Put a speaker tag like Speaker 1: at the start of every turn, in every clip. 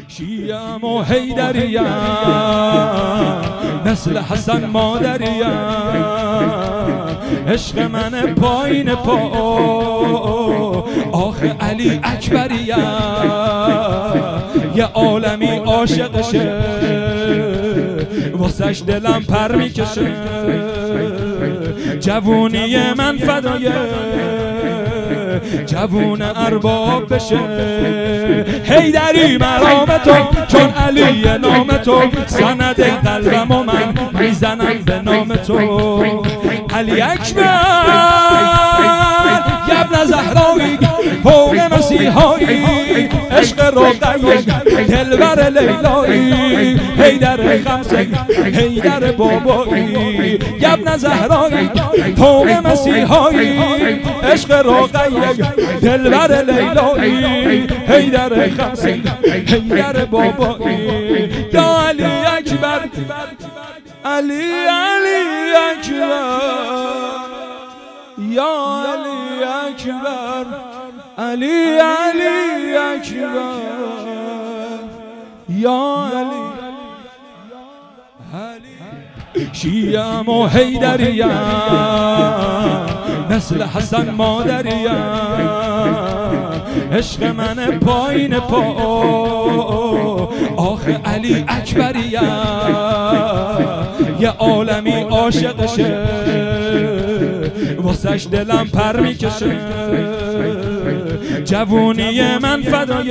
Speaker 1: شیعم و حیدریم مثل حسن مادریم، عشق من پایین پا آخه علی اکبریم، یه عالمی عاشقشه واسش دلم پر میکشه، جوونی من فدای جوون ارباب بشه. حیدری مرام تو چون علی نام تو، سند قلبم و من میزنم به نام تو. علی اکبر یبن زهرایی فوق مسیحایی، عشق رقیه دلبر لیلایی، حیدر خمسه حیدر بابایی، یبن زهرایی فوق مسیحایی، عشق رقیه دلبر لیلایی، حیدر خمسه حیدر بابایی. یا علی اکبر علی اکبر، یا علی اکبر علی اکبر، یا علی شیعم و حیدریم مثل حسن مادریم، عشق من پایین پا آخه علی اکبریم، یه عالمی عاشقشه واسش دلم پر میکشه، جوونی من فدای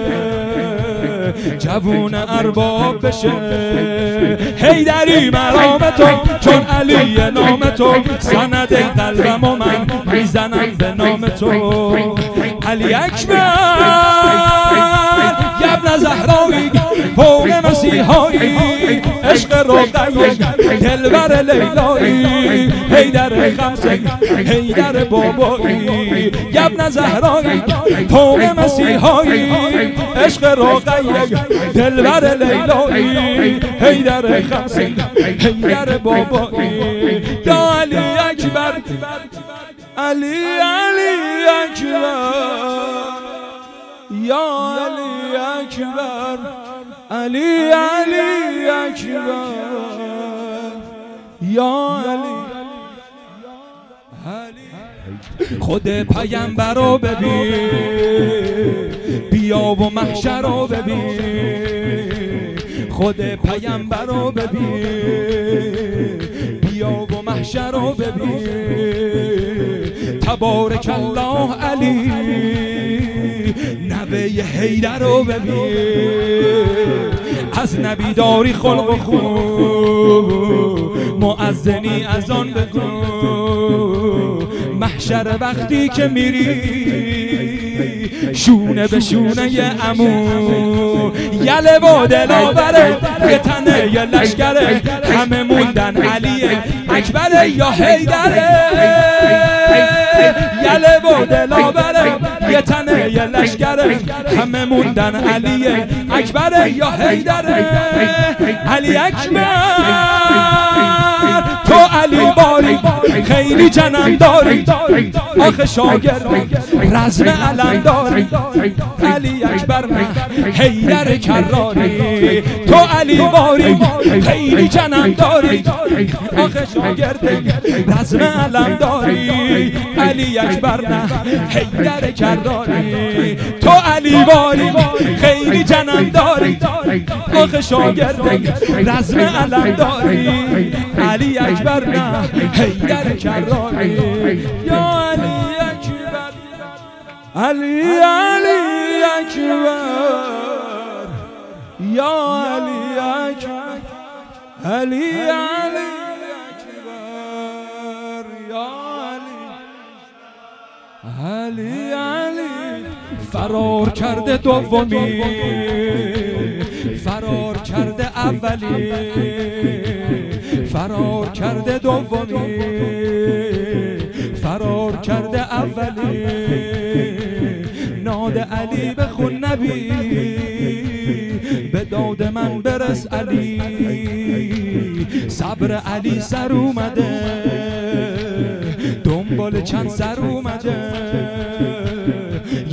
Speaker 1: جوون ارباب بشه. حیدری مرام تو چون علی نام تو، سند قلبم و من میزنم به نام تو. علی اکبر یبن زهرایی فوق مسیحایی، عشق رقیه دلبر لیلایی، حیدر خمسه حیدر بابایی، یبن زهرایی فوق مسیحایی، عشق رقیه دلبر لیلایی، حیدر خمسه حیدر بابایی. یا علی اکبر علی اکبر، یا علی اکبر علی اکبر، یا علی. خود پیامبر رو ببین، بیا و محشر رو ببین، خود پیامبر رو ببین، بیا و محشر رو ببین. تبارک الله علی نوه حیدر رو ببین، از نبی داری خلق و خوب، مؤذنی از آن بگو، محشر وقتی که میری شونه به شونه عمو، یله و دلاوره یه تنه یه لشکره، همه موندن علی اکبر یا حیدره، یله و دلاوره یه تنه یه لشکره، همه موندن علی اکبر یا حیدره. علی اکبر تو علی باری خیلی جنم داری، آخه شاگرد رزم علم داری، علی اکبر نه حیدر کراری، تو علی باری خیلی جنم داری، آخه شاگرد رزم علم داری، علی اکبر نه حیدر کراری، تو علی باری خیلی جنم داری، آخه شاگرد رزم علم داری، علی اکبر نه حیدر کراری. یا علی اکبر علی اکبر، یا علی اکبر علی اکبر، یا علی فرار کرده دومی، فرار کرده اولی، فرار کرده دومی، فرار کرده اولی. ناد علی بخون نبی، به داد من برس علی، صبر علی سر اومده، دنبال چند سر اومده،